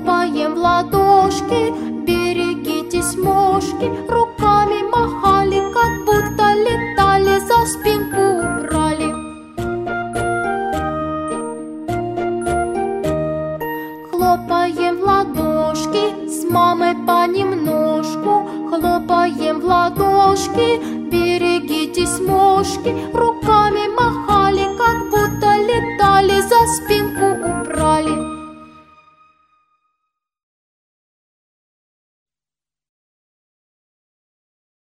Хлопаем в ладошки, берегитесь, мошки. Руками махали, как будто летали, за спинку брали. Хлопаем в ладошки, с мамой понемножку. Хлопаем в ладошки, берегитесь, мошки.